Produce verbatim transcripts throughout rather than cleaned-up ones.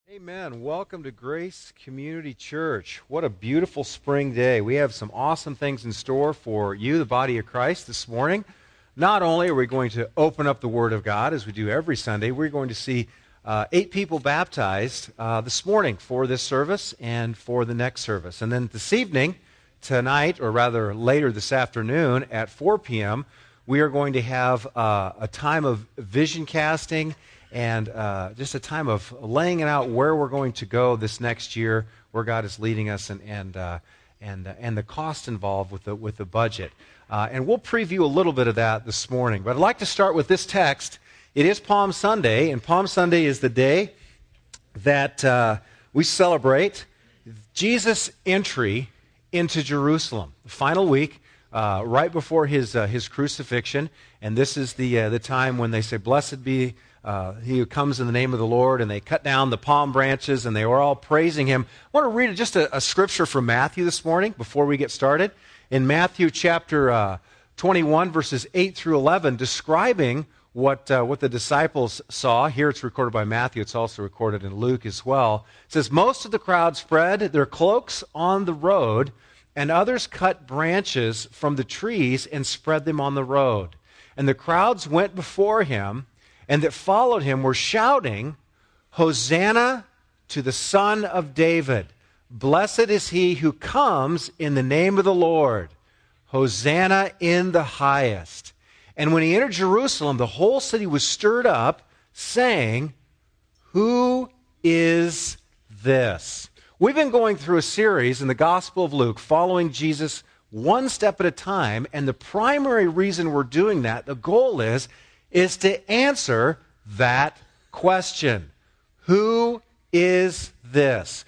Amen. Welcome to Grace Community Church. What a beautiful spring day. We have some awesome things in store for you, the body of Christ, this morning. Not only are we going to open up the Word of God, as we do every Sunday, we're going to see uh, eight people baptized uh, this morning for this service and for the next service. And then this evening, tonight, or rather later this afternoon at four p.m., we are going to have uh, a time of vision casting and uh, just a time of laying it out where we're going to go this next year, where God is leading us, and and uh, and uh, and the cost involved with the with the budget. Uh, and we'll preview a little bit of that this morning. But I'd like to start with this text. It is Palm Sunday, and Palm Sunday is the day that uh, we celebrate Jesus' entry into Jerusalem, the final week, uh, right before his uh, his crucifixion. And this is the uh, the time when they say, "Blessed be Uh, he who comes in the name of the Lord," and they cut down the palm branches, and they were all praising him. I want to read just a, a scripture from Matthew this morning before we get started. In Matthew chapter uh, twenty-one, verses eight through eleven, describing what uh, what the disciples saw. Here it's recorded by Matthew. It's also recorded in Luke as well. It says, "Most of the crowd spread their cloaks on the road, and others cut branches from the trees and spread them on the road. And the crowds went before him, and that followed him were shouting, 'Hosanna to the Son of David. Blessed is he who comes in the name of the Lord. Hosanna in the highest.' And when he entered Jerusalem, the whole city was stirred up, saying, 'Who is this?'" We've been going through a series in the Gospel of Luke, following Jesus one step at a time, and the primary reason we're doing that, the goal is, is to answer that question. Who is this?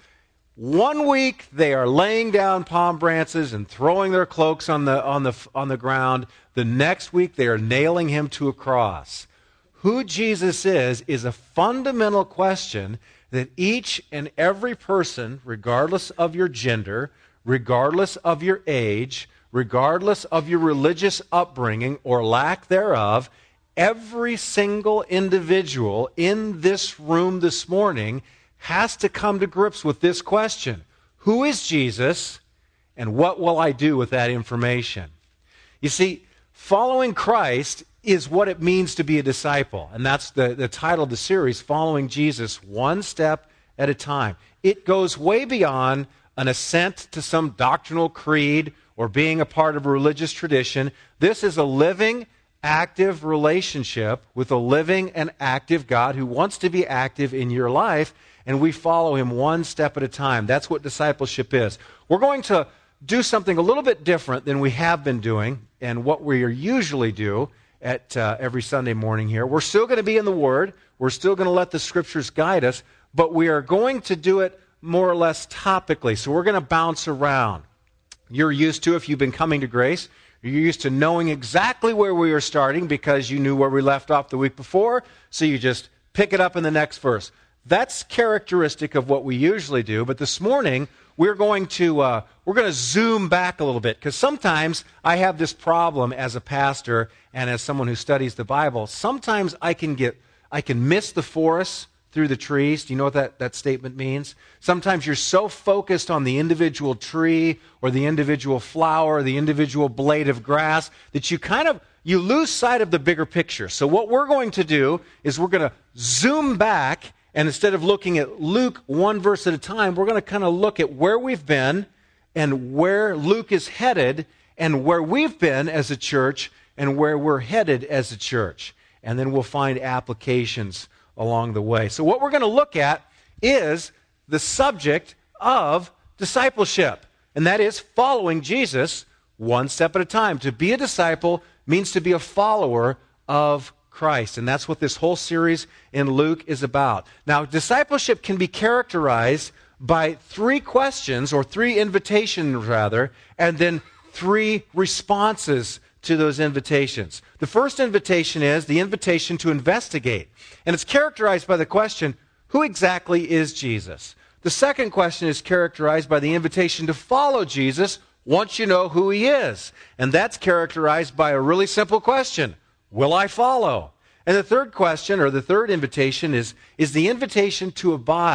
One week they are laying down palm branches and throwing their cloaks on the on the on the ground. The next week they are nailing him to a cross. Who Jesus is is a fundamental question that each and every person, regardless of your gender, regardless of your age, regardless of your religious upbringing or lack thereof, every single individual in this room this morning has to come to grips with this question. Who is Jesus, and what will I do with that information? You see, following Christ is what it means to be a disciple. And that's the, the title of the series, Following Jesus One Step at a Time. It goes way beyond an assent to some doctrinal creed or being a part of a religious tradition. This is a living, active relationship with a living and active God who wants to be active in your life, and we follow him one step at a time. That's what discipleship is. We're going to do something a little bit different than we have been doing and what we usually do at uh, every Sunday morning here. We're still going to be in the Word. We're still going to let the Scriptures guide us, but we are going to do it more or less topically. So we're going to bounce around. You're used to, if you've been coming to Grace, you're used to knowing exactly where we are starting because you knew where we left off the week before, so you just pick it up in the next verse. That's characteristic of what we usually do, but this morning we're going to uh, we're going to zoom back a little bit, because sometimes I have this problem as a pastor and as someone who studies the Bible. Sometimes I can get I can miss the forest through the trees. Do you know what that, that statement means? Sometimes you're so focused on the individual tree or the individual flower or the individual blade of grass that you kind of, you lose sight of the bigger picture. So what we're going to do is we're going to zoom back, and instead of looking at Luke one verse at a time, we're going to kind of look at where we've been and where Luke is headed and where we've been as a church and where we're headed as a church. And then we'll find applications along the way. So what we're going to look at is the subject of discipleship, and that is following Jesus one step at a time. To be a disciple means to be a follower of Christ, and that's what this whole series in Luke is about. Now, discipleship can be characterized by three questions, or three invitations rather, and then three responses to those invitations. The first invitation is the invitation to investigate. And it's characterized by the question, who exactly is Jesus? The second question is characterized by the invitation to follow Jesus once you know who he is. And that's characterized by a really simple question, will I follow? And the third question, or the third invitation, is, is the invitation to abide,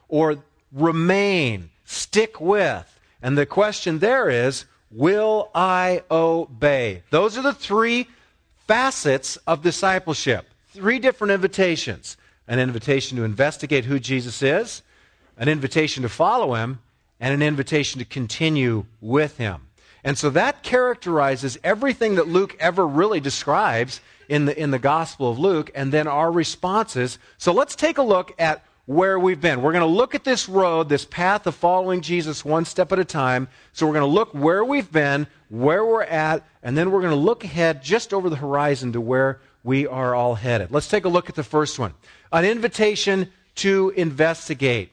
or remain, stick with. And the question there is, will I obey? Those are the three facets of discipleship. Three different invitations. An invitation to investigate who Jesus is, an invitation to follow him, and an invitation to continue with him. And so that characterizes everything that Luke ever really describes in the, in the Gospel of Luke, and then our responses. So let's take a look at where we've been. We're going to look at this road, this path of following Jesus one step at a time. So we're going to look where we've been, where we're at, and then we're going to look ahead just over the horizon to where we are all headed. Let's take a look at the first one. An invitation to investigate.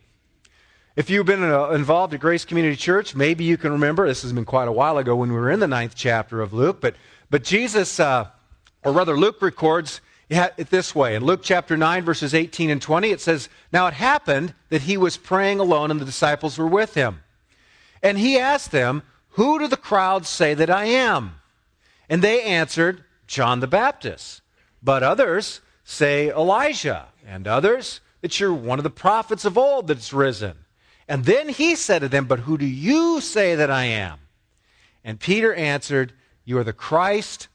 If you've been uh, involved at Grace Community Church, maybe you can remember, this has been quite a while ago when we were in the ninth chapter of Luke, but, but Jesus, uh, or rather Luke records it this way. In Luke chapter nine, verses eighteen and twenty, it says, "Now it happened that he was praying alone and the disciples were with him. And he asked them, 'Who do the crowds say that I am?' And they answered, 'John the Baptist. But others say Elijah, and others that you're one of the prophets of old that's risen.' And then he said to them, 'But who do you say that I am?' And Peter answered, 'You are the Christ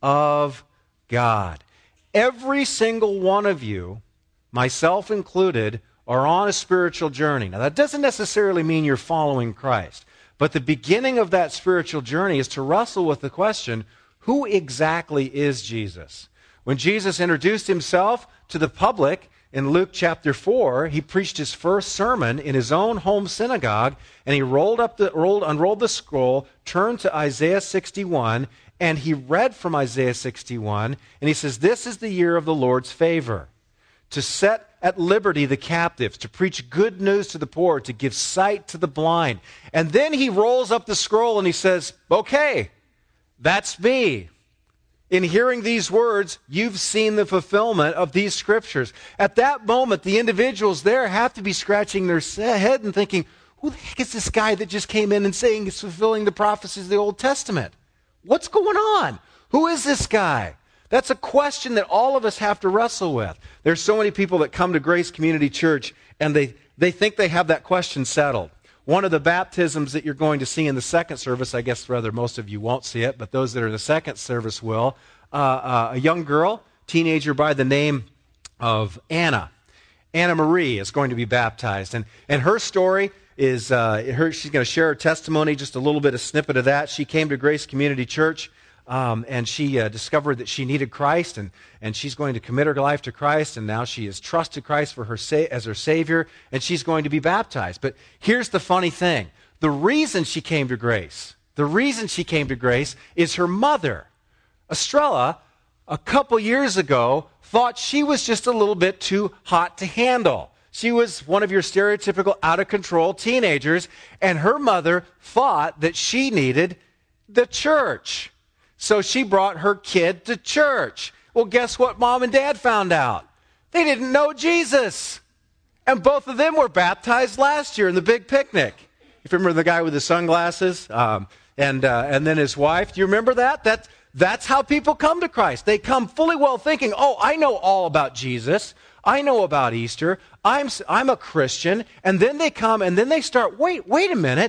of God.'" Every single one of you, myself included, are on a spiritual journey. Now, that doesn't necessarily mean you're following Christ, but the beginning of that spiritual journey is to wrestle with the question, who exactly is Jesus? When Jesus introduced himself to the public in Luke chapter four, he preached his first sermon in his own home synagogue, and he rolled up the rolled unrolled the scroll, turned to Isaiah sixty-one, and he read from Isaiah sixty-one, and he says, "This is the year of the Lord's favor, to set at liberty the captives, to preach good news to the poor, to give sight to the blind." And then he rolls up the scroll and he says, "Okay, that's me. In hearing these words, you've seen the fulfillment of these scriptures." At that moment, the individuals there have to be scratching their head and thinking, who the heck is this guy that just came in and saying he's fulfilling the prophecies of the Old Testament? What's going on? Who is this guy? That's a question that all of us have to wrestle with. There's so many people that come to Grace Community Church and they, they think they have that question settled. One of the baptisms that you're going to see in the second service, I guess rather most of you won't see it, but those that are in the second service will, uh, uh, a young girl, teenager by the name of Anna. Anna Marie is going to be baptized. And, and her story is, uh, her, she's going to share her testimony, just a little bit of snippet of that. She came to Grace Community Church, um, and she uh, discovered that she needed Christ, and, and she's going to commit her life to Christ, and now she has trusted Christ for her sa- as her Savior, and she's going to be baptized. But here's the funny thing. The reason she came to Grace, the reason she came to Grace is her mother, Estrella, a couple years ago, thought she was just a little bit too hot to handle. She was one of your stereotypical out-of-control teenagers, and her mother thought that she needed the church. So she brought her kid to church. Well, guess what Mom and Dad found out? They didn't know Jesus. And both of them were baptized last year in the big picnic. If you remember the guy with the sunglasses um, and, uh, and then his wife, do you remember that? That That's how people come to Christ. They come fully well thinking, oh, I know all about Jesus. I know about Easter. I'm, I'm a Christian. And then they come and then they start, wait, wait a minute.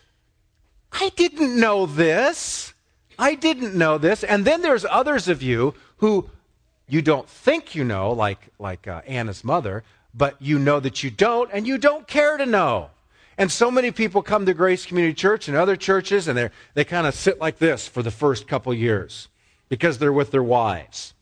I didn't know this. I didn't know this. And then there's others of you who you don't think you know, like, like uh, Anna's mother, but you know that you don't, and you don't care to know. And so many people come to Grace Community Church and other churches, and they they kind of sit like this for the first couple years because they're with their wives,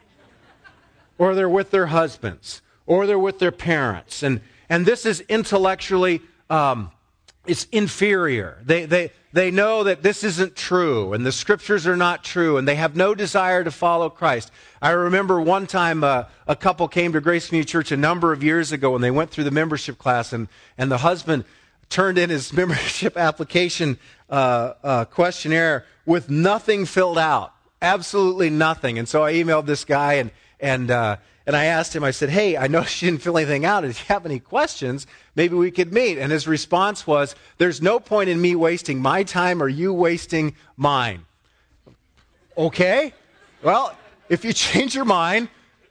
or they're with their husbands, or they're with their parents. And, and this is intellectually, um, it's inferior. They, they, they know that this isn't true, and the scriptures are not true, and they have no desire to follow Christ. I remember one time uh, a couple came to Grace Community Church a number of years ago, and they went through the membership class, and, and the husband turned in his membership application uh, uh, questionnaire with nothing filled out, absolutely nothing. And so I emailed this guy, and and uh, and I asked him, I said, hey, I noticed you didn't fill anything out. If you have any questions, maybe we could meet. And his response was, there's no point in me wasting my time or you wasting mine. Okay, well, if you change your mind,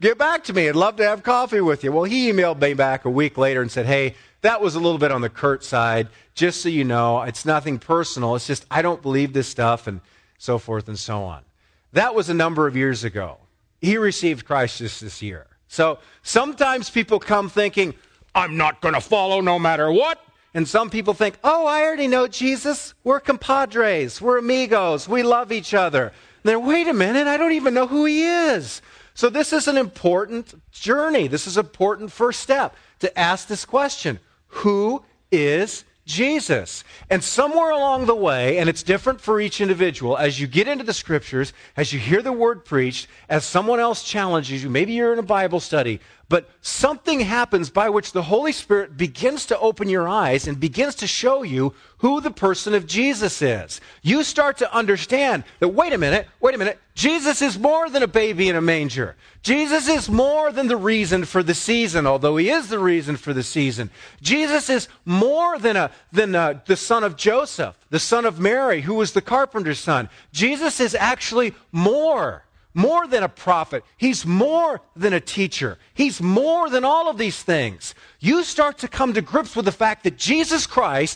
get back to me. I'd love to have coffee with you. Well, he emailed me back a week later and said, hey, that was a little bit on the curt side. Just so you know, it's nothing personal. It's just I don't believe this stuff and so forth and so on. That was a number of years ago. He received Christ just this year. So sometimes people come thinking, I'm not going to follow no matter what. And some people think, oh, I already know Jesus. We're compadres. We're amigos. We love each other. And then, wait a minute, I don't even know who he is. So this is an important journey. This is an important first step to ask this question. Who is Jesus? And somewhere along the way, and it's different for each individual, as you get into the scriptures, as you hear the word preached, as someone else challenges you, maybe you're in a Bible study, but something happens by which the Holy Spirit begins to open your eyes and begins to show you who the person of Jesus is. You start to understand that, wait a minute, wait a minute, Jesus is more than a baby in a manger. Jesus is more than the reason for the season, although he is the reason for the season. Jesus is more than, a, than a, the son of Joseph, the son of Mary, who was the carpenter's son. Jesus is actually more. More than a prophet. He's more than a teacher. He's more than all of these things. You start to come to grips with the fact that Jesus Christ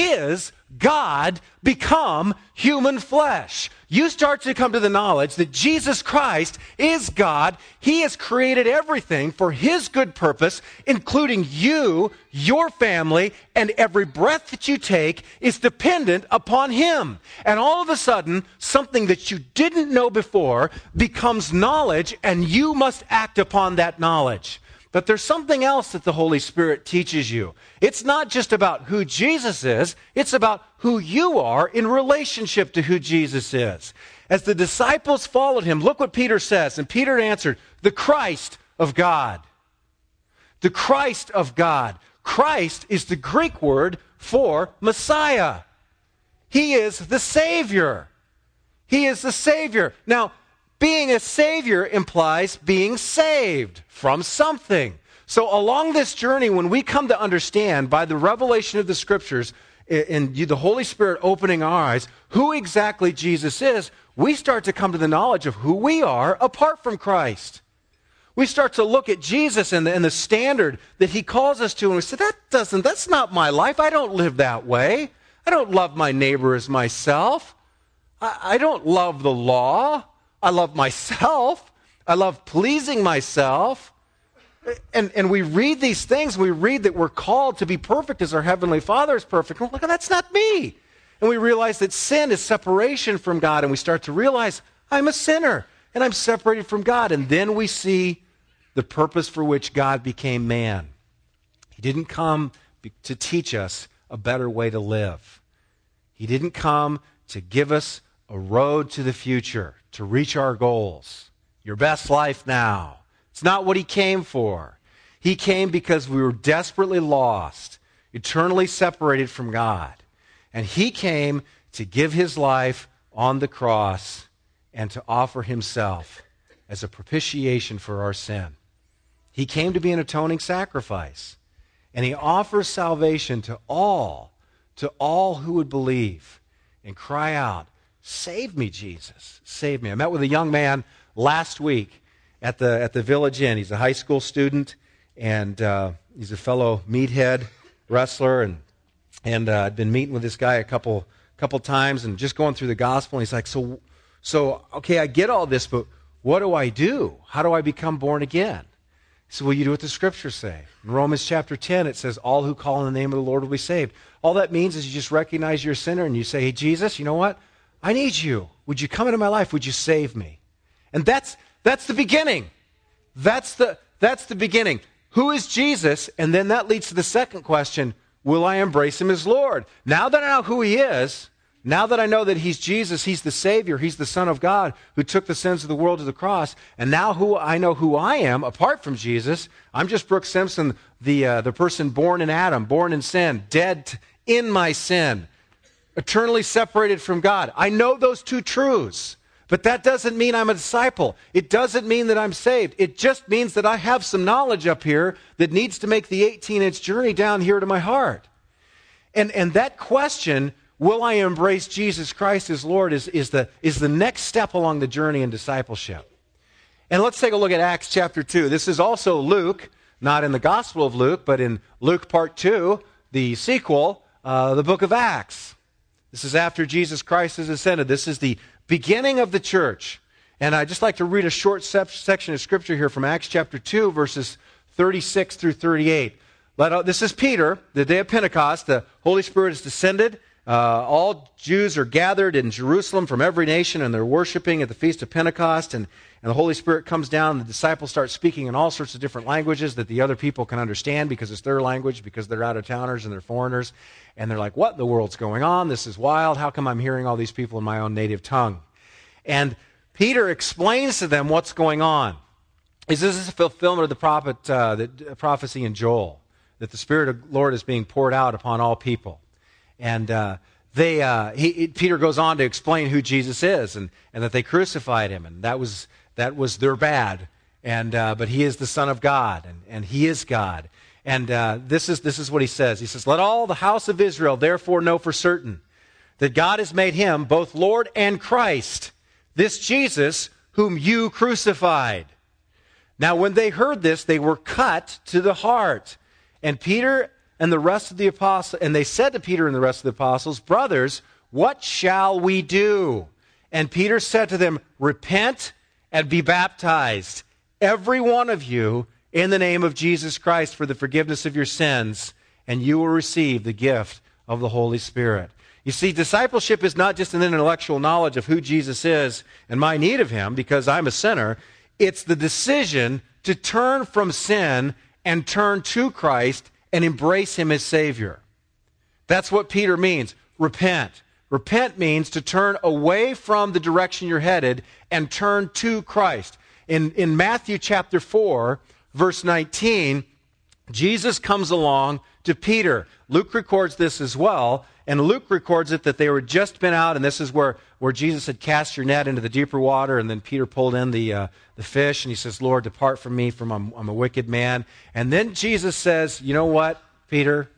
is God become human flesh. You start to come to the knowledge that Jesus Christ is God. He has created everything for his good purpose, including you, your family, and every breath that you take is dependent upon him. And all of a sudden, something that you didn't know before becomes knowledge, and you must act upon that knowledge. But there's something else that the Holy Spirit teaches you. It's not just about who Jesus is, it's about who you are in relationship to who Jesus is. As the disciples followed him, look what Peter says. And Peter answered, the Christ of God. The Christ of God. Christ is the Greek word for Messiah. He is the Savior. He is the Savior. Now, being a Savior implies being saved from something. So along this journey, when we come to understand by the revelation of the Scriptures and the Holy Spirit opening our eyes who exactly Jesus is, we start to come to the knowledge of who we are apart from Christ. We start to look at Jesus and the, and the standard that he calls us to, and we say, that doesn't, that's not my life. I don't live that way. I don't love my neighbor as myself. I, I don't love the law. I love myself. I love pleasing myself. And, and we read these things. We read that we're called to be perfect as our Heavenly Father is perfect. Look, that's not me. And we realize that sin is separation from God. And we start to realize, I'm a sinner. And I'm separated from God. And then we see the purpose for which God became man. He didn't come to teach us a better way to live. He didn't come to give us a road to the future, to reach our goals. Your best life now. It's not what he came for. He came because we were desperately lost, eternally separated from God. And he came to give his life on the cross and to offer himself as a propitiation for our sin. He came to be an atoning sacrifice. And he offers salvation to all, to all who would believe and cry out, save me, Jesus. Save me. I met with a young man last week at the at the Village Inn. He's a high school student, and uh, he's a fellow meathead wrestler. And and uh, I'd been meeting with this guy a couple couple times and just going through the gospel. And he's like, so, so okay, I get all this, but what do I do? How do I become born again? He said, well, you do what the Scriptures say. In Romans chapter ten, it says, all who call on the name of the Lord will be saved. All that means is you just recognize you're a sinner and you say, hey, Jesus, you know what? I need you. Would you come into my life? Would you save me? And that's that's the beginning. That's the that's the beginning. Who is Jesus? And then that leads to the second question, will I embrace him as Lord? Now that I know who he is, now that I know that he's Jesus, he's the Savior, he's the Son of God who took the sins of the world to the cross, and now who I know who I am apart from Jesus, I'm just Brooks Simpson, the uh, the person born in Adam, born in sin, dead in my sin, eternally separated from God. I know those two truths, but that doesn't mean I'm a disciple. It doesn't mean that I'm saved. It just means that I have some knowledge up here that needs to make the eighteen-inch journey down here to my heart. And, and that question, will I embrace Jesus Christ as Lord, is, is, the, is the next step along the journey in discipleship. And let's take a look at Acts chapter two. This is also Luke, not in the Gospel of Luke, but in Luke part two, the sequel, uh, the book of Acts. This is after Jesus Christ has ascended. This is the beginning of the church. And I'd just like to read a short sep- section of Scripture here from Acts chapter two, verses thirty-six through thirty-eight. Let out, this is Peter, the day of Pentecost. The Holy Spirit has descended. Uh, all Jews are gathered in Jerusalem from every nation, and they're worshiping at the Feast of Pentecost. And, and the Holy Spirit comes down, and the disciples start speaking in all sorts of different languages that the other people can understand because it's their language, because they're out-of-towners and they're foreigners. And they're like, what in the world's going on? This is wild. How come I'm hearing all these people in my own native tongue? And Peter explains to them what's going on. This is a fulfillment of the prophet, uh, the prophecy in Joel, that the Spirit of the Lord is being poured out upon all people. And uh, they, uh, he, he, Peter goes on to explain who Jesus is, and, and that they crucified him, and that was that was their bad. And uh, but he is the Son of God, and, and he is God. And uh, this is this is what he says. He says, "Let all the house of Israel therefore know for certain that God has made him both Lord and Christ, this Jesus whom you crucified." Now, when they heard this, they were cut to the heart. And Peter and the rest of the apostles, and they said to Peter and the rest of the apostles, "Brothers, what shall we do?" And Peter said to them, "Repent and be baptized, every one of you, in the name of Jesus Christ for the forgiveness of your sins, and you will receive the gift of the Holy Spirit." You see, discipleship is not just an intellectual knowledge of who Jesus is and my need of him because I'm a sinner. It's the decision to turn from sin and turn to Christ and embrace him as Savior. That's what Peter means. Repent. Repent means to turn away from the direction you're headed and turn to Christ. In, in Matthew chapter four, verse nineteen, Jesus comes along to Peter. Luke records this as well, and Luke records it that they were just been out, and this is where, where Jesus had cast your net into the deeper water, and then Peter pulled in the uh, the fish, and he says, "Lord, depart from me, for I'm, I'm a wicked man." And then Jesus says, "You know what, Peter?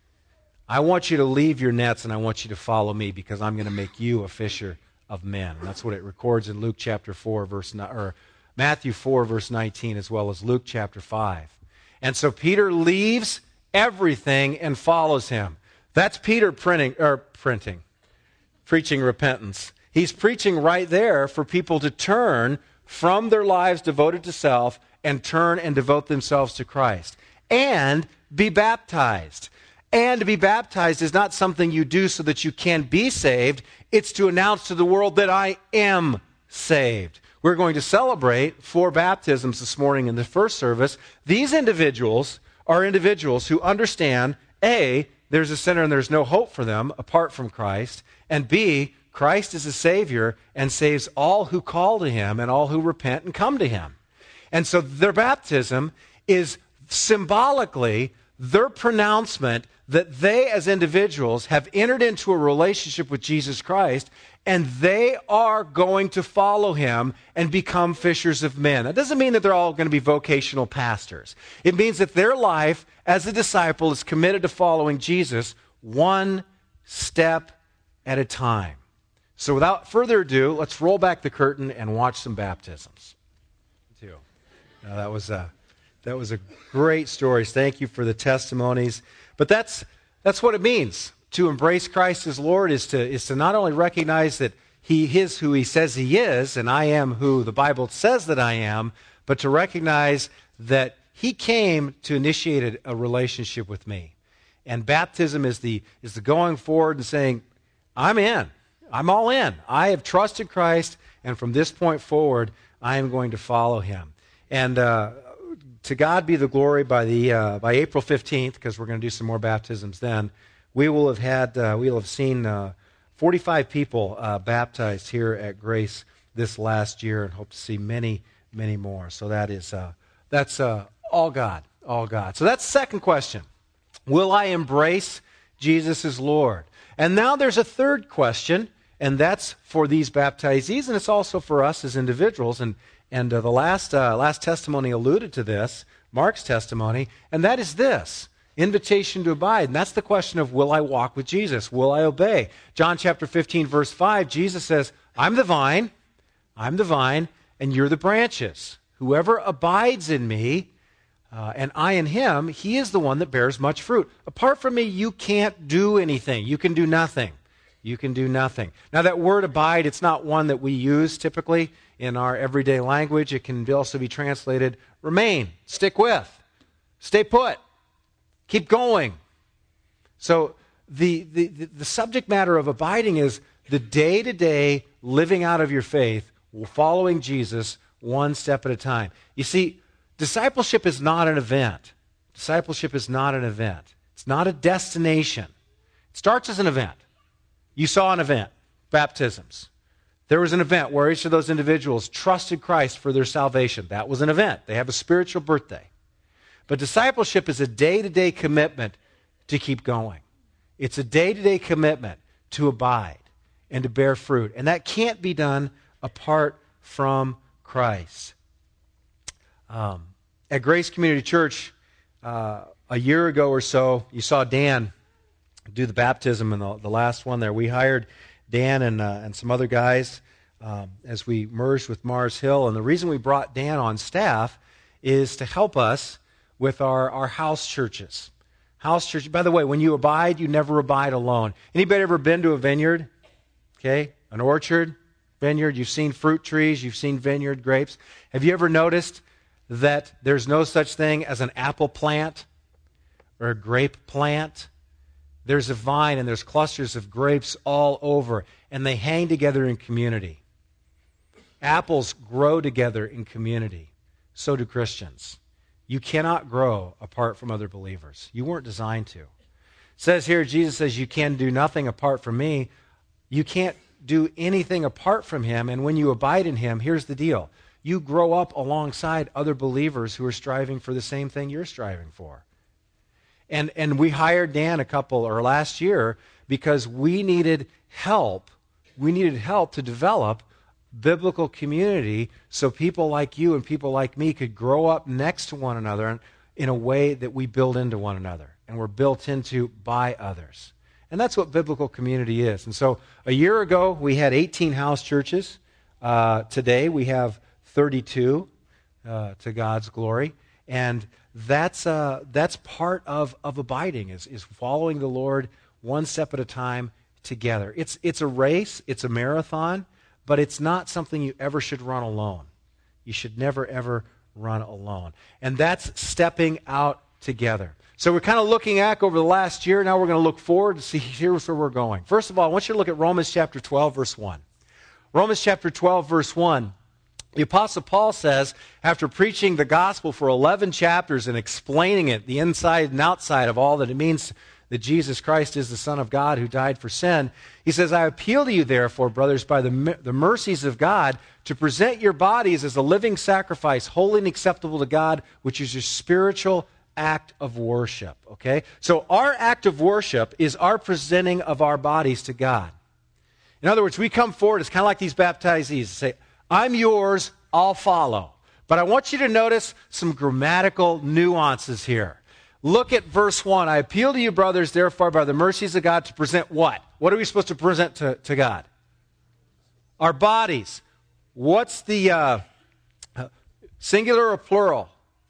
I want you to leave your nets, and I want you to follow me, because I'm going to make you a fisher of men." And that's what it records in Luke chapter four, verse or Matthew four, verse nineteen, as well as Luke chapter five. And so Peter leaves everything and follows him. That's Peter printing or printing, preaching repentance. He's preaching right there for people to turn from their lives devoted to self and turn and devote themselves to Christ and be baptized. And to be baptized is not something you do so that you can be saved. It's to announce to the world that I am saved. We're going to celebrate four baptisms this morning in the first service. These individuals are individuals who understand, A, there's a sinner and there's no hope for them apart from Christ, and B, Christ is a Savior and saves all who call to him and all who repent and come to him. And so their baptism is symbolically their pronouncement that they as individuals have entered into a relationship with Jesus Christ, and they are going to follow him and become fishers of men. That doesn't mean that they're all going to be vocational pastors. It means that their life as a disciple is committed to following Jesus one step at a time. So without further ado, let's roll back the curtain and watch some baptisms. Too. Now, that was a, that was a great story. Thank you for the testimonies. But that's that's what it means. To embrace Christ as Lord is to is to not only recognize that he is who he says he is, and I am who the Bible says that I am, but to recognize that he came to initiate a, a relationship with me. And baptism is the is the going forward and saying, I'm in. I'm all in. I have trusted Christ, and from this point forward, I am going to follow him. And uh, to God be the glory. By the uh, by April fifteenth, because we're going to do some more baptisms then, we will have had uh, we will have seen uh, forty-five people uh, baptized here at Grace this last year, and hope to see many, many more. So that is uh, that's uh, all God, all God. So that's the second question: will I embrace Jesus as Lord? And now there's a third question, and that's for these baptizees, and it's also for us as individuals. And and uh, the last uh, last testimony alluded to this, Mark's testimony, and that is this: invitation to abide. And that's the question of, will I walk with Jesus? Will I obey? John chapter fifteen, verse five, Jesus says, I'm the vine, I'm the vine, and you're the branches. Whoever abides in me, uh, and I in him, he is the one that bears much fruit. Apart from me, you can't do anything. You can do nothing. You can do nothing. Now, that word abide, it's not one that we use typically in our everyday language. It can also be translated remain, stick with, stay put, keep going. So the, the, the subject matter of abiding is the day-to-day living out of your faith, following Jesus one step at a time. You see, discipleship is not an event. Discipleship is not an event. It's not a destination. It starts as an event. You saw an event, baptisms. There was an event where each of those individuals trusted Christ for their salvation. That was an event. They have a spiritual birthday. But discipleship is a day-to-day commitment to keep going. It's a day-to-day commitment to abide and to bear fruit. And that can't be done apart from Christ. Um, at Grace Community Church, uh, a year ago or so, you saw Dan do the baptism in the, the last one there. We hired Dan and, uh, and some other guys um, as we merged with Mars Hill. And the reason we brought Dan on staff is to help us with our, our house churches. House church. By the way, when you abide, you never abide alone. Anybody ever been to a vineyard? Okay, an orchard, vineyard. You've seen fruit trees. You've seen vineyard grapes. Have you ever noticed that there's no such thing as an apple plant or a grape plant? There's a vine and there's clusters of grapes all over, and they hang together in community. Apples grow together in community. So do Christians. You cannot grow apart from other believers. You weren't designed to. It says here, Jesus says, you can do nothing apart from me. You can't do anything apart from him, and when you abide in him, here's the deal. You grow up alongside other believers who are striving for the same thing you're striving for. And and we hired Dan a couple, or last year, because we needed help. We needed help to develop biblical community so people like you and people like me could grow up next to one another in a way that we build into one another and we're built into by others. And that's what biblical community is. And so a year ago, we had eighteen house churches. Uh, today, we have thirty-two, uh, to God's glory. And that's uh, that's part of, of abiding, is, is following the Lord one step at a time together. It's, it's a race, it's a marathon, but it's not something you ever should run alone. You should never, ever run alone. And that's stepping out together. So we're kind of looking back over the last year. Now we're going to look forward to see here's where we're going. First of all, I want you to look at Romans chapter twelve, verse one. Romans chapter twelve, verse one. The Apostle Paul says, after preaching the gospel for eleven chapters and explaining it, the inside and outside of all that it means that Jesus Christ is the Son of God who died for sin, he says, I appeal to you, therefore, brothers, by the, the mercies of God, to present your bodies as a living sacrifice, holy and acceptable to God, which is your spiritual act of worship. Okay? So our act of worship is our presenting of our bodies to God. In other words, we come forward, it's kind of like these baptizees, and say, I'm yours, I'll follow. But I want you to notice some grammatical nuances here. Look at verse one. I appeal to you, brothers, therefore, by the mercies of God, to present what? What are we supposed to present to, to God? Our bodies. What's the uh, singular or plural?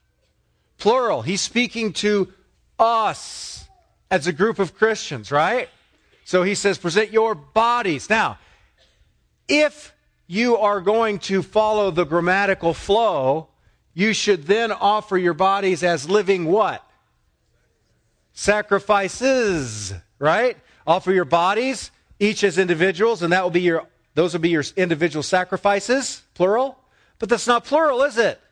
Plural. He's speaking to us as a group of Christians, right? So he says, present your bodies. Now, if you are going to follow the grammatical flow, you should then offer your bodies as living what? Sacrifices, right? Offer your bodies, each as individuals, and that will be your, those will be your individual sacrifices, plural. But that's not plural, is it?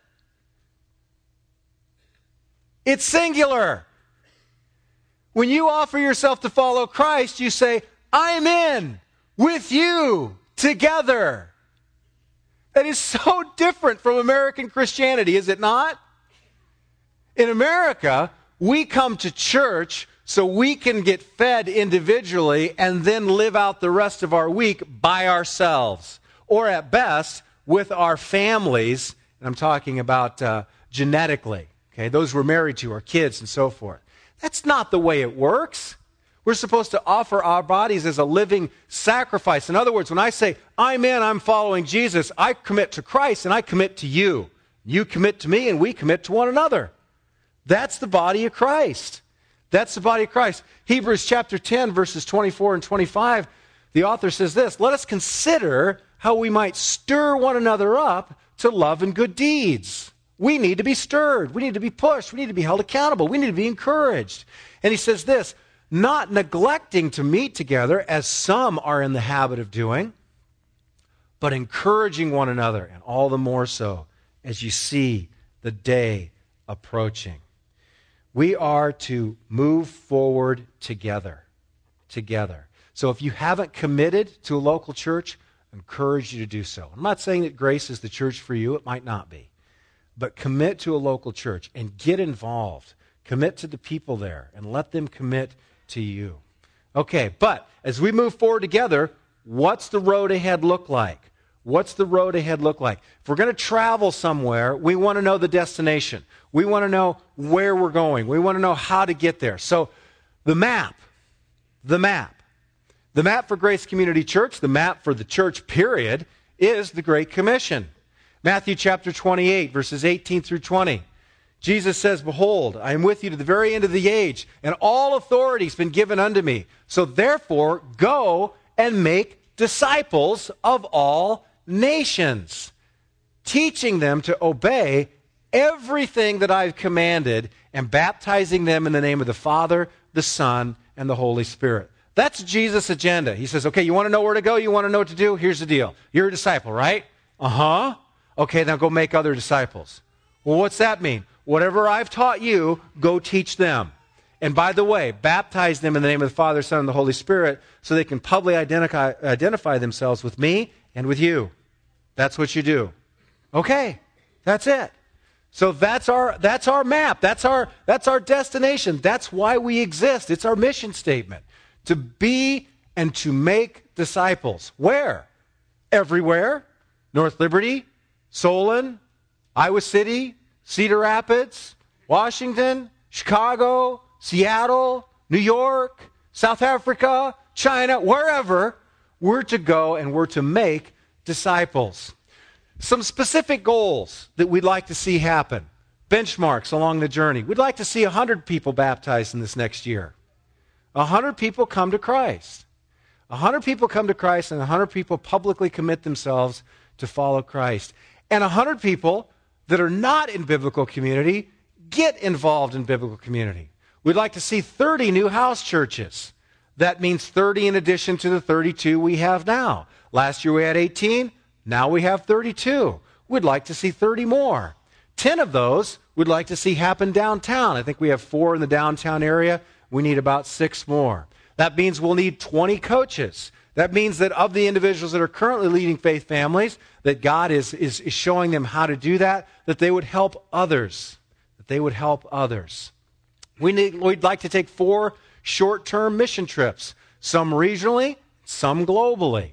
It's singular. When you offer yourself to follow Christ, you say, I'm in with you together. That is so different from American Christianity, is it not? In America, we come to church so we can get fed individually and then live out the rest of our week by ourselves. Or at best, with our families, and I'm talking about uh, genetically, okay, those we're married to, our kids and so forth. That's not the way it works. We're supposed to offer our bodies as a living sacrifice. In other words, when I say, I'm in, I'm following Jesus, I commit to Christ and I commit to you. You commit to me and we commit to one another. That's the body of Christ. That's the body of Christ. Hebrews chapter ten, verses twenty-four and twenty-five, the author says this, let us consider how we might stir one another up to love and good deeds. We need to be stirred. We need to be pushed. We need to be held accountable. We need to be encouraged. And he says this, not neglecting to meet together as some are in the habit of doing, but encouraging one another, and all the more so as you see the day approaching. We are to move forward together. Together. So if you haven't committed to a local church, I encourage you to do so. I'm not saying that Grace is the church for you. It might not be. But commit to a local church and get involved. Commit to the people there and let them commit to you. Okay, but as we move forward together, what's the road ahead look like? What's the road ahead look like? If we're going to travel somewhere, we want to know the destination. We want to know where we're going. We want to know how to get there. So the map, the map, the map for Grace Community Church, the map for the church period, is the Great Commission. Matthew chapter twenty-eight, verses eighteen through twenty. Jesus says, behold, I am with you to the very end of the age, and all authority has been given unto me. So therefore, go and make disciples of all nations, teaching them to obey everything that I've commanded, and baptizing them in the name of the Father, the Son, and the Holy Spirit. That's Jesus' agenda. He says, okay, you want to know where to go? You want to know what to do? Here's the deal. You're a disciple, right? Uh-huh. Okay, now go make other disciples. Well, what's that mean? Whatever I've taught you, go teach them. And by the way, baptize them in the name of the Father, Son, and the Holy Spirit so they can publicly identify, identify themselves with me and with you. That's what you do. Okay, that's it. So that's our that's our map. That's our that's our destination. That's why we exist. It's our mission statement. To be and to make disciples. Where? Everywhere. North Liberty, Solon, Iowa City, Cedar Rapids, Washington, Chicago, Seattle, New York, South Africa, China, wherever, we're to go and we're to make disciples. Some specific goals that we'd like to see happen. Benchmarks along the journey. We'd like to see one hundred people baptized in this next year. one hundred people come to Christ. one hundred people come to Christ and one hundred people publicly commit themselves to follow Christ. And one hundred people that are not in biblical community get involved in biblical community. We'd like to see thirty new house churches. That means thirty in addition to the thirty-two we have now. Last year we had eighteen. Now we have thirty-two. We'd like to see thirty more. ten of those we'd like to see happen downtown. I think we have four in the downtown area. We need about six more. That means we'll need twenty coaches. That means that of the individuals that are currently leading faith families, that God is, is, is showing them how to do that, that they would help others. That they would help others. We need, we'd like to take four short-term mission trips, some regionally, some globally.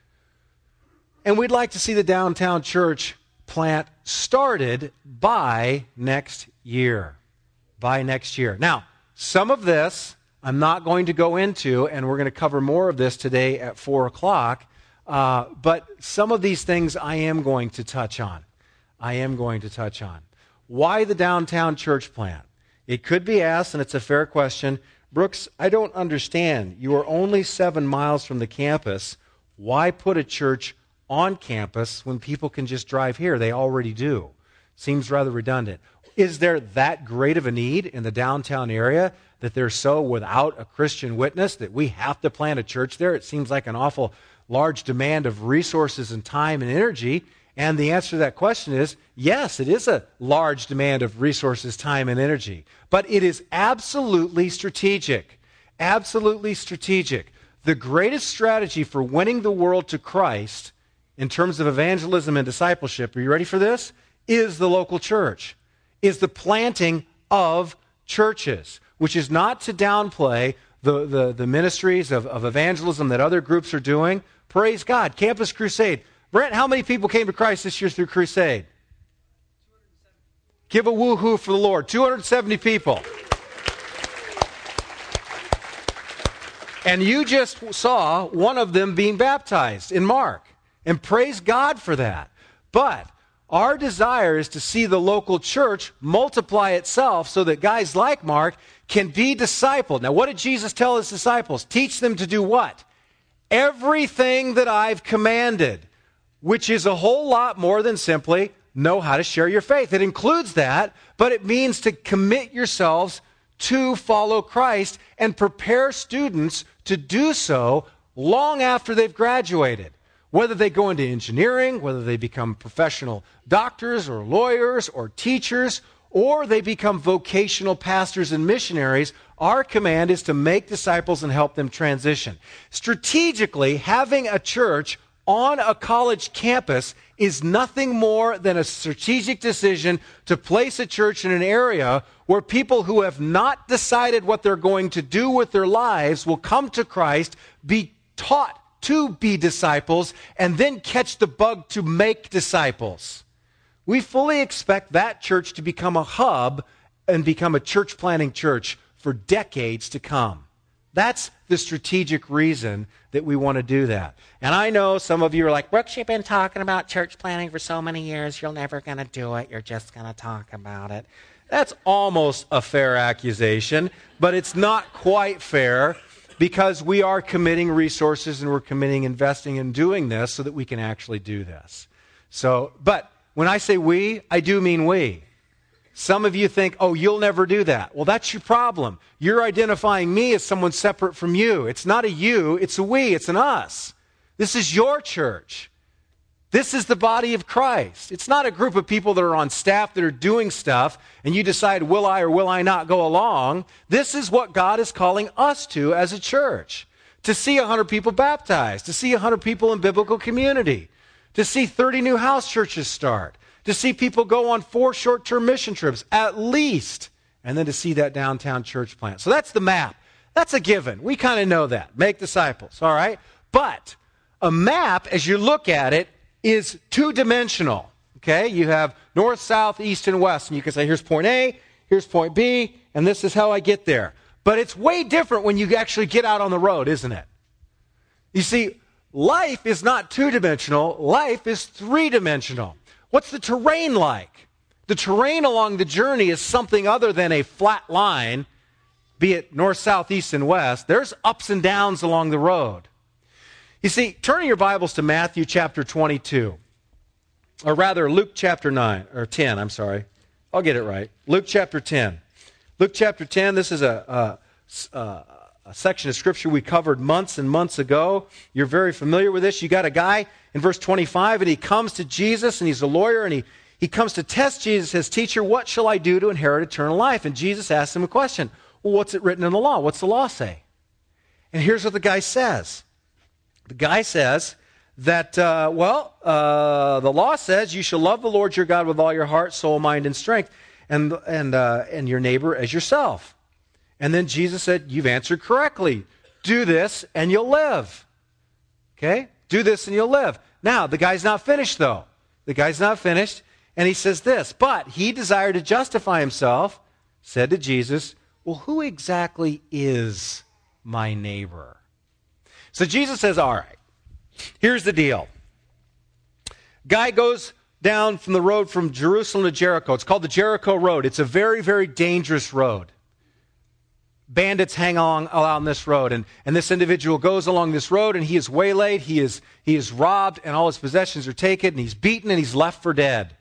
And we'd like to see the downtown church plant started by next year. By next year. Now, some of this I'm not going to go into, and we're going to cover more of this today at four o'clock, uh, but some of these things I am going to touch on. I am going to touch on. Why the downtown church plant? It could be asked, and it's a fair question, Brooks, I don't understand. You are only seven miles from the campus. Why put a church on campus when people can just drive here? They already do. Seems rather redundant. Is there that great of a need in the downtown area that they're so without a Christian witness that we have to plant a church there? It seems like an awful large demand of resources and time and energy. And the answer to that question is, yes, it is a large demand of resources, time, and energy. But it is absolutely strategic. Absolutely strategic. The greatest strategy for winning the world to Christ in terms of evangelism and discipleship, are you ready for this? Is the local church. Is the planting of churches, which is not to downplay the, the, the ministries of, of evangelism that other groups are doing. Praise God. Campus Crusade. Brent, how many people came to Christ this year through Crusade? Give a woo-hoo for the Lord. two hundred seventy people. And you just saw one of them being baptized in Mark. And praise God for that. But Our desire is to see the local church multiply itself so that guys like Mark can be discipled. Now, what did Jesus tell his disciples? Teach them to do what? Everything that I've commanded, which is a whole lot more than simply know how to share your faith. It includes that, but it means to commit yourselves to follow Christ and prepare students to do so long after they've graduated. Whether they go into engineering, whether they become professional doctors or lawyers or teachers, or they become vocational pastors and missionaries, our command is to make disciples and help them transition. Strategically, having a church on a college campus is nothing more than a strategic decision to place a church in an area where people who have not decided what they're going to do with their lives will come to Christ, be taught to be disciples, and then catch the bug to make disciples. We fully expect that church to become a hub and become a church planting church for decades to come. That's the strategic reason that we want to do that. And I know some of you are like, Brooks, you've been talking about church planting for so many years, you're never going to do it. You're just going to talk about it. That's almost a fair accusation, but it's not quite fair because we are committing resources and we're committing investing in doing this so that we can actually do this. So, but when I say we, I do mean we. Some of you think, oh, you'll never do that. Well, that's your problem. You're identifying me as someone separate from you. It's not a you, it's a we, it's an us. This is your church. This is the body of Christ. It's not a group of people that are on staff that are doing stuff and you decide, will I or will I not go along? This is what God is calling us to as a church. To see one hundred people baptized, to see one hundred people in biblical community, to see thirty new house churches start, to see people go on four short-term mission trips, at least, and then to see that downtown church plant. So that's the map. That's a given. We kind of know that. Make disciples, all right? But a map, as you look at it, is two-dimensional, okay? You have north, south, east, and west, and you can say, here's point A, here's point B, and this is how I get there. But it's way different when you actually get out on the road, isn't it? You see, life is not two-dimensional. Life is three-dimensional. What's the terrain like? The terrain along the journey is something other than a flat line, be it north, south, east, and west. There's ups and downs along the road. You see, turning your Bibles to Matthew chapter twenty-two, or rather Luke chapter nine, or ten, I'm sorry. I'll get it right. Luke chapter ten. Luke chapter ten, this is a, a, a section of Scripture we covered months and months ago. You're very familiar with this. You got a guy in verse twenty-five, and he comes to Jesus, and he's a lawyer, and he, he comes to test Jesus, says, Teacher, what shall I do to inherit eternal life? And Jesus asks him a question. Well, what's it written in the law? What's the law say? And here's what the guy says. The guy says that, uh, well, uh, the law says you shall love the Lord your God with all your heart, soul, mind, and strength, and, and, uh, and your neighbor as yourself. And then Jesus said, you've answered correctly. Do this and you'll live. Okay? Do this and you'll live. Now, the guy's not finished, though. The guy's not finished, and he says this, but he desired to justify himself, said to Jesus, well, who exactly is my neighbor? So Jesus says, all right, here's the deal. Guy goes down from the road from Jerusalem to Jericho. It's called the Jericho Road. It's a very, very dangerous road. Bandits hang along, along this road, and, and this individual goes along this road, and he is waylaid, he is, he is robbed, and all his possessions are taken, and he's beaten, and he's left for dead.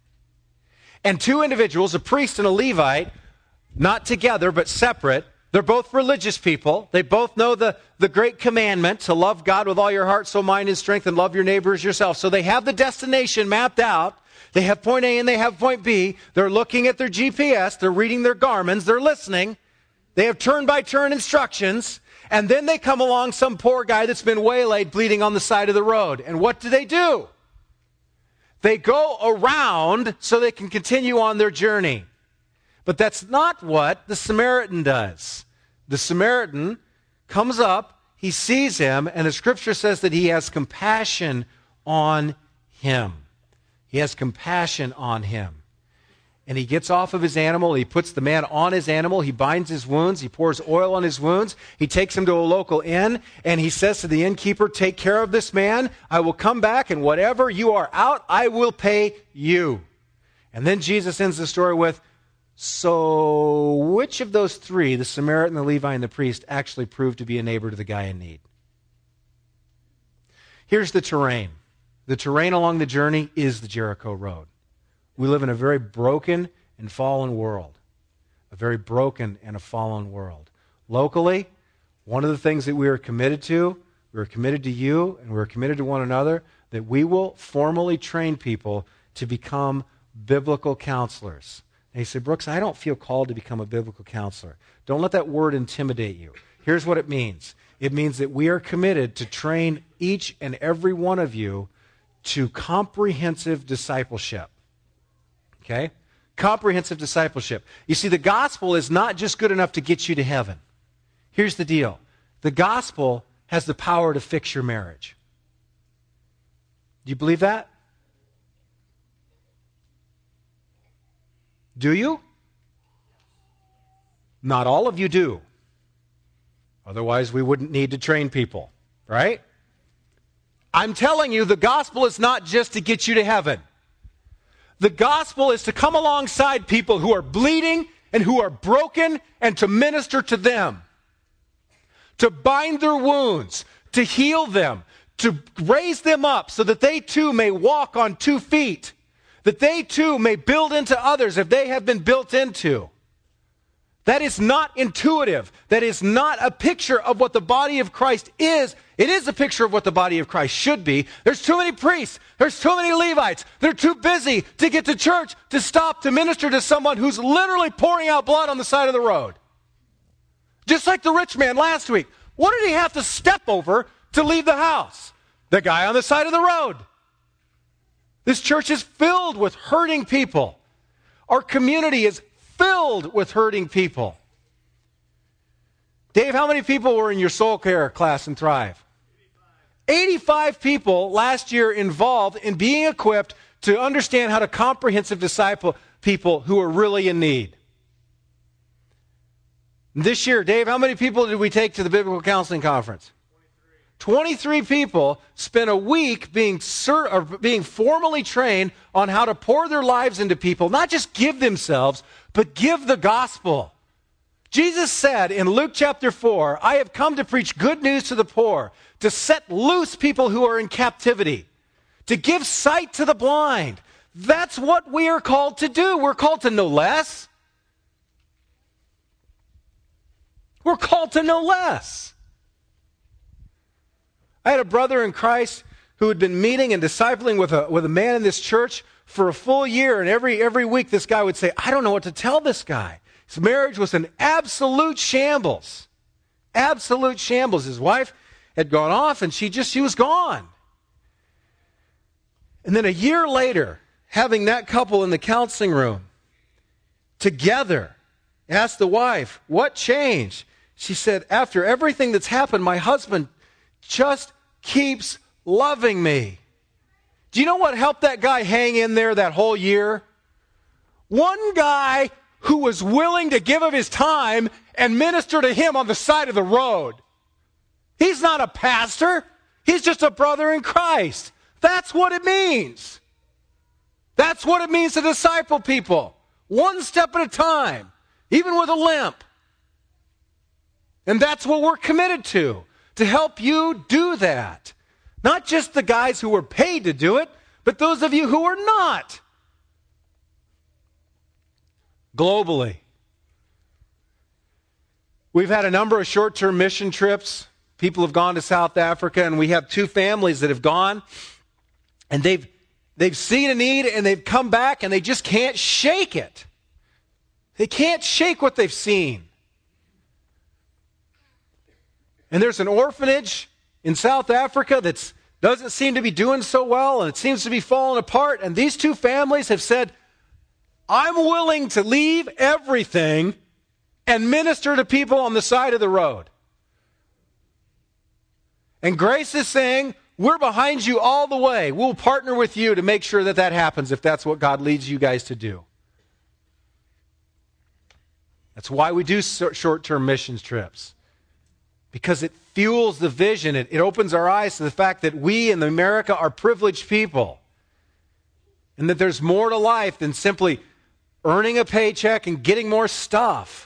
And two individuals, a priest and a Levite, not together, but separate, they're both religious people. They both know the, the great commandment to love God with all your heart, soul, mind, and strength, and love your neighbor as yourself. So they have the destination mapped out. They have point A and they have point B. They're looking at their G P S. They're reading their Garmins. They're listening. They have turn-by-turn instructions. And then they come along some poor guy that's been waylaid, bleeding on the side of the road. And what do they do? They go around so they can continue on their journey. But that's not what the Samaritan does. The Samaritan comes up, he sees him, and the Scripture says that he has compassion on him. He has compassion on him. and he gets off of his animal. He puts the man on his animal. He binds his wounds. He pours oil on his wounds. He takes him to a local inn, and he says to the innkeeper, take care of this man. I will come back, and whatever you are out, I will pay you. And then Jesus ends the story with, so which of those three, the Samaritan, the Levite, and the priest, actually proved to be a neighbor to the guy in need? Here's the terrain. The terrain along the journey is the Jericho Road. We live in a very broken and fallen world. A very broken and a fallen world. Locally, one of the things that we are committed to, we are committed to you, and we are committed to one another, that we will formally train people to become biblical counselors. And you say, Brooks, I don't feel called to become a biblical counselor. Don't let that word intimidate you. Here's what it means. It means that we are committed to train each and every one of you to comprehensive discipleship. Okay? Comprehensive discipleship. You see, the gospel is not just good enough to get you to heaven. Here's the deal. The gospel has the power to fix your marriage. Do you believe that? Do you? Not all of you do. Otherwise, we wouldn't need to train people, right? I'm telling you, the gospel is not just to get you to heaven. The gospel is to come alongside people who are bleeding and who are broken and to minister to them, to bind their wounds, to heal them, to raise them up so that they too may walk on two feet, that they too may build into others if they have been built into. That is not intuitive. That is not a picture of what the body of Christ is. It is a picture of what the body of Christ should be. There's too many priests. There's too many Levites. They're too busy to get to church to stop to minister to someone who's literally pouring out blood on the side of the road. Just like the rich man last week. What did he have to step over to leave the house? The guy on the side of the road. This church is filled with hurting people. Our community is filled with hurting people. Dave, how many people were in your soul care class in Thrive? eighty-five people last year involved in being equipped to understand how to comprehensive disciple people who are really in need. This year, Dave, how many people did we take to the Biblical Counseling Conference? twenty-three people spent a week being, sur- or being formally trained on how to pour their lives into people, not just give themselves, but give the gospel. Jesus said in Luke chapter four, I have come to preach good news to the poor, to set loose people who are in captivity, to give sight to the blind. That's what we are called to do. We're called to know less. We're called to know less. I had a brother in Christ who had been meeting and discipling with a, with a man in this church for a full year, and every, every week this guy would say, I don't know what to tell this guy. His marriage was an absolute shambles. Absolute shambles. His wife had gone off, and she just, she was gone. And then a year later, having that couple in the counseling room together, asked the wife, what changed? She said, after everything that's happened, my husband just keeps loving me. Do you know what helped that guy hang in there that whole year? One guy who was willing to give of his time and minister to him on the side of the road. He's not a pastor. He's just a brother in Christ. That's what it means. That's what it means to disciple people. One step at a time, even with a limp. And that's what we're committed to. To help you do that. Not just the guys who were paid to do it, but those of you who are not. Globally. We've had a number of short-term mission trips. People have gone to South Africa, and we have two families that have gone, and they've, they've seen a need, and they've come back, and they just can't shake it. They can't shake what they've seen. And there's an orphanage in South Africa that doesn't seem to be doing so well, and it seems to be falling apart. And these two families have said, I'm willing to leave everything and minister to people on the side of the road. And Grace is saying, we're behind you all the way. We'll partner with you to make sure that that happens if that's what God leads you guys to do. That's why we do short-term missions trips. Because it fuels the vision. It, it opens our eyes to the fact that we in America are privileged people. And that there's more to life than simply earning a paycheck and getting more stuff.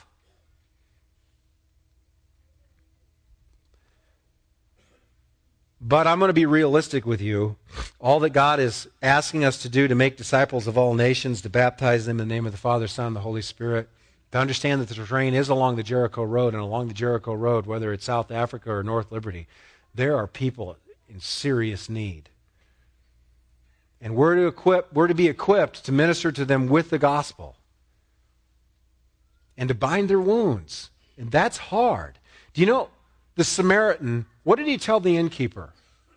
But I'm going to be realistic with you. All that God is asking us to do to make disciples of all nations, to baptize them in the name of the Father, Son, and the Holy Spirit, to understand that the terrain is along the Jericho Road, and along the Jericho Road, whether it's South Africa or North Liberty, there are people in serious need. And we're to equip, we're to be equipped to minister to them with the gospel and to bind their wounds. And that's hard. Do you know, the Samaritan, what did he tell the innkeeper?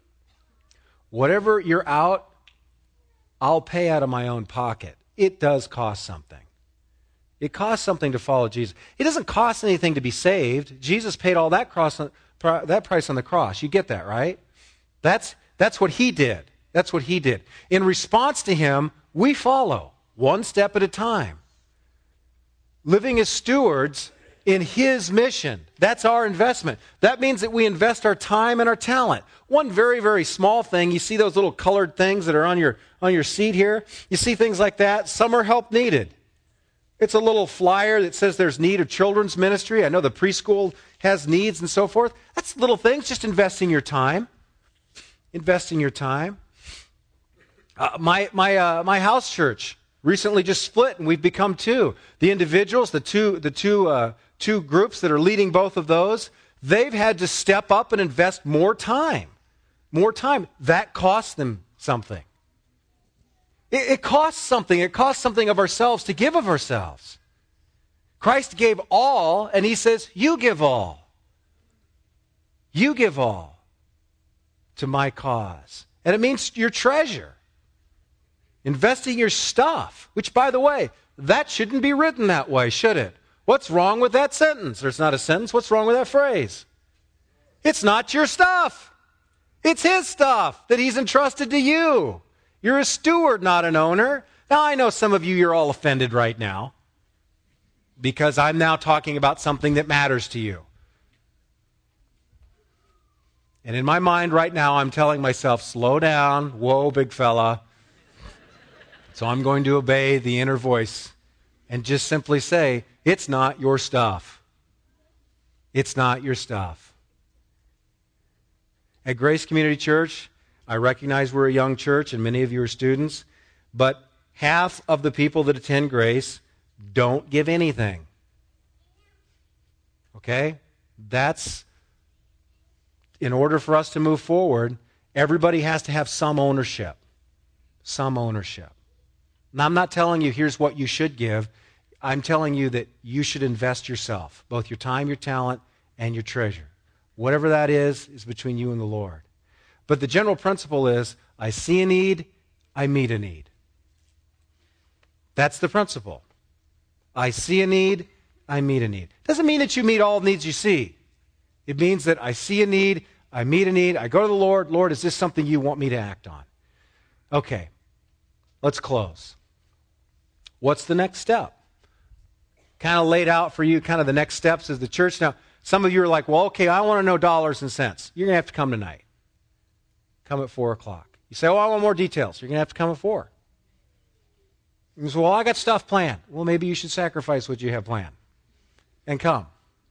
Whatever you're out, I'll pay out of my own pocket. It does cost something. It costs something to follow Jesus. It doesn't cost anything to be saved. Jesus paid all that, cross, that price on the cross. You get that, right? That's, that's what he did. That's what he did. In response to him, we follow, one step at a time. Living as stewards in his mission. That's our investment. That means that we invest our time and our talent. One very, very small thing, you see those little colored things that are on your, on your seat here? You see things like that? Summer help needed. It's a little flyer that says there's need of children's ministry. I know the preschool has needs and so forth. That's little things, just investing your time. Investing your time. Uh, my my uh, my house church recently just split, and we've become two. The individuals, the two the two uh, two groups that are leading both of those, they've had to step up and invest more time, more time. That costs them something. It, it costs something. It costs something of ourselves to give of ourselves. Christ gave all, and he says, "You give all. You give all to my cause," and it means your treasure. Investing your stuff, which, by the way, that shouldn't be written that way, should it? What's wrong with that sentence? There's not a sentence. What's wrong with that phrase? It's not your stuff. It's his stuff that he's entrusted to you. You're a steward, not an owner. Now, I know some of you, you're all offended right now because I'm now talking about something that matters to you. And in my mind right now, I'm telling myself, slow down. Whoa, big fella. So I'm going to obey the inner voice and just simply say, it's not your stuff. It's not your stuff. At Grace Community Church, I recognize we're a young church and many of you are students, but half of the people that attend Grace don't give anything. Okay? That's, in order for us to move forward, everybody has to have some ownership. Some ownership. Now, I'm not telling you here's what you should give. I'm telling you that you should invest yourself, both your time, your talent, and your treasure. Whatever that is, is between you and the Lord. But the general principle is, I see a need, I meet a need. That's the principle. I see a need, I meet a need. Doesn't mean that you meet all needs you see. It means that I see a need, I meet a need, I go to the Lord, Lord, is this something you want me to act on? Okay, let's close. What's the next step? Kind of laid out for you, kind of the next steps as the church. Now, some of you are like, well, okay, I want to know dollars and cents. You're going to have to come tonight. Come at four o'clock. You say, oh, I want more details. You're going to have to come at four. You say, well, I got stuff planned. Well, maybe you should sacrifice what you have planned and come.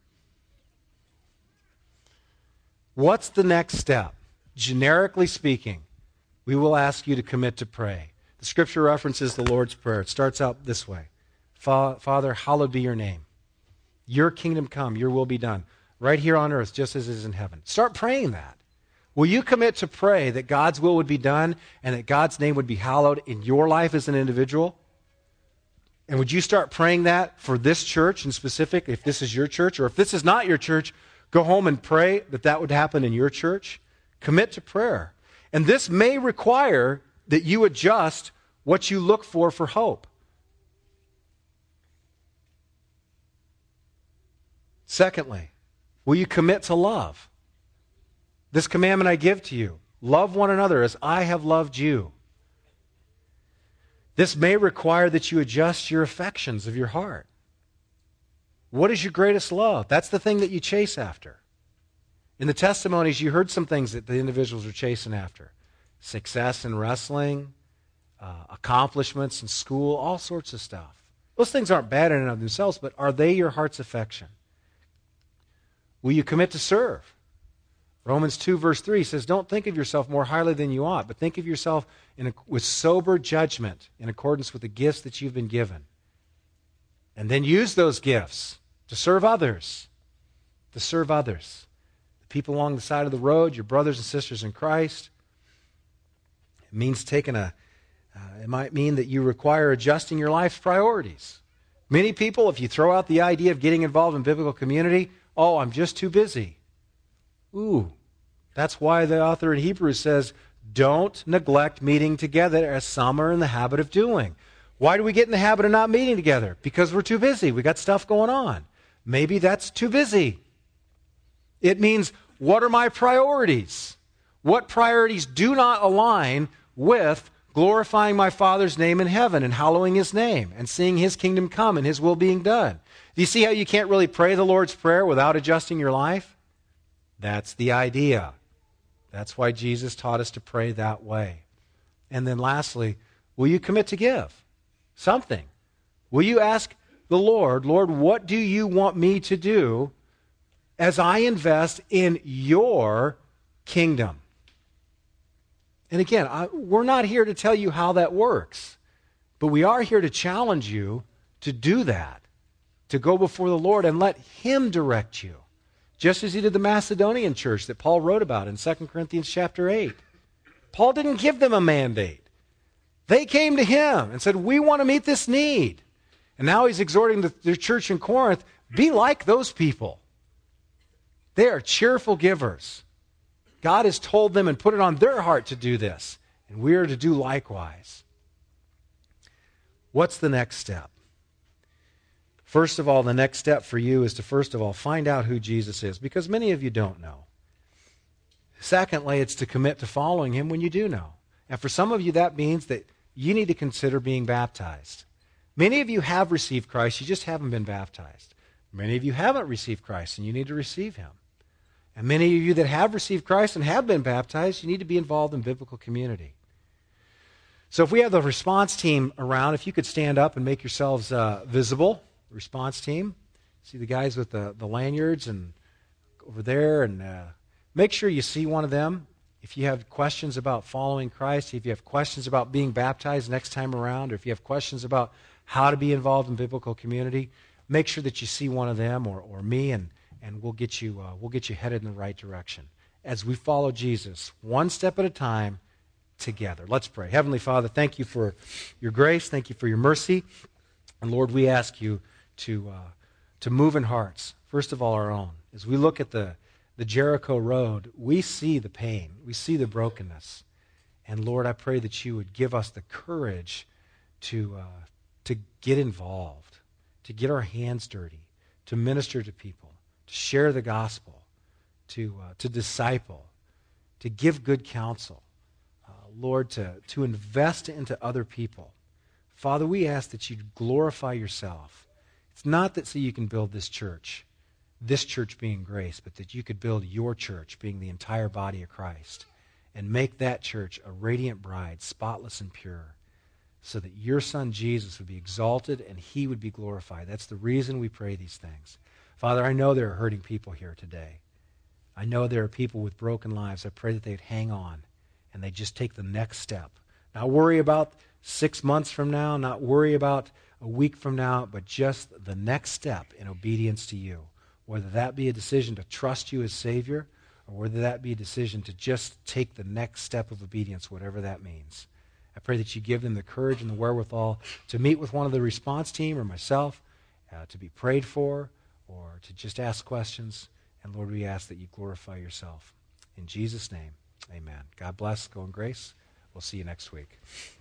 What's the next step? Generically speaking, we will ask you to commit to pray. The scripture references the Lord's Prayer. It starts out this way. Father, hallowed be your name. Your kingdom come, your will be done, right here on earth, just as it is in heaven. Start praying that. Will you commit to pray that God's will would be done and that God's name would be hallowed in your life as an individual? And would you start praying that for this church in specific, if this is your church, or if this is not your church, go home and pray that that would happen in your church? Commit to prayer. And this may require that you adjust what you look for for hope. Secondly, will you commit to love? This commandment I give to you, love one another as I have loved you. This may require that you adjust your affections of your heart. What is your greatest love? That's the thing that you chase after. In the testimonies, you heard some things that the individuals are chasing after. Success in wrestling, uh, accomplishments in school, all sorts of stuff. Those things aren't bad in and of themselves, but are they your heart's affection? Will you commit to serve? Romans two verse three says, don't think of yourself more highly than you ought, but think of yourself in a, with sober judgment in accordance with the gifts that you've been given. And then use those gifts to serve others. To serve others. The people along the side of the road, your brothers and sisters in Christ. It means taking a, uh, it might mean that you require adjusting your life's priorities. Many people, if you throw out the idea of getting involved in biblical community, oh, I'm just too busy. Ooh, that's why the author in Hebrews says, don't neglect meeting together as some are in the habit of doing. Why do we get in the habit of not meeting together? Because we're too busy. We got stuff going on. Maybe that's too busy. It means, what are my priorities? What priorities do not align with glorifying my Father's name in heaven and hallowing His name and seeing His kingdom come and His will being done? Do you see how you can't really pray the Lord's Prayer without adjusting your life? That's the idea. That's why Jesus taught us to pray that way. And then lastly, will you commit to give something? Will you ask the Lord, Lord, what do you want me to do as I invest in your kingdom? And again, I, we're not here to tell you how that works, but we are here to challenge you to do that, to go before the Lord and let Him direct you. Just as He did the Macedonian church that Paul wrote about in Second Corinthians chapter eight. Paul didn't give them a mandate. They came to him and said, we want to meet this need. And now he's exhorting the, the church in Corinth, be like those people. They are cheerful givers. God has told them and put it on their heart to do this. And we are to do likewise. What's the next step? First of all, the next step for you is to first of all find out who Jesus is, because many of you don't know. Secondly, it's to commit to following Him when you do know. And for some of you, that means that you need to consider being baptized. Many of you have received Christ, you just haven't been baptized. Many of you haven't received Christ, and you need to receive Him. And many of you that have received Christ and have been baptized, you need to be involved in biblical community. So if we have the response team around, if you could stand up and make yourselves uh, visible. Response team. See the guys with the, the lanyards and over there, and uh, make sure you see one of them. If you have questions about following Christ, if you have questions about being baptized next time around, or if you have questions about how to be involved in biblical community, make sure that you see one of them or, or me, and, and we'll get you uh, we'll get you headed in the right direction as we follow Jesus one step at a time together. Let's pray. Heavenly Father, thank you for your grace. Thank you for your mercy. And Lord, we ask you to uh, to move in hearts, first of all our own. As we look at the, the Jericho road, we see the pain, we see the brokenness. And Lord, I pray that you would give us the courage to, uh, to get involved, to get our hands dirty, to minister to people, to share the gospel, to, uh, to disciple, to give good counsel. Uh, Lord, to, to invest into other people. Father, we ask that you'd glorify yourself. It's not that so you can build this church, this church being Grace, but that you could build your church being the entire body of Christ and make that church a radiant bride, spotless and pure, so that your Son Jesus would be exalted and He would be glorified. That's the reason we pray these things. Father, I know there are hurting people here today. I know there are people with broken lives. I pray that they'd hang on and they'd just take the next step. Not worry about six months from now, not worry about a week from now, but just the next step in obedience to you. Whether that be a decision to trust you as Savior, or whether that be a decision to just take the next step of obedience, whatever that means. I pray that you give them the courage and the wherewithal to meet with one of the response team or myself, uh, to be prayed for, or to just ask questions. And Lord, we ask that you glorify yourself. In Jesus' name, amen. God bless. Go in grace. We'll see you next week.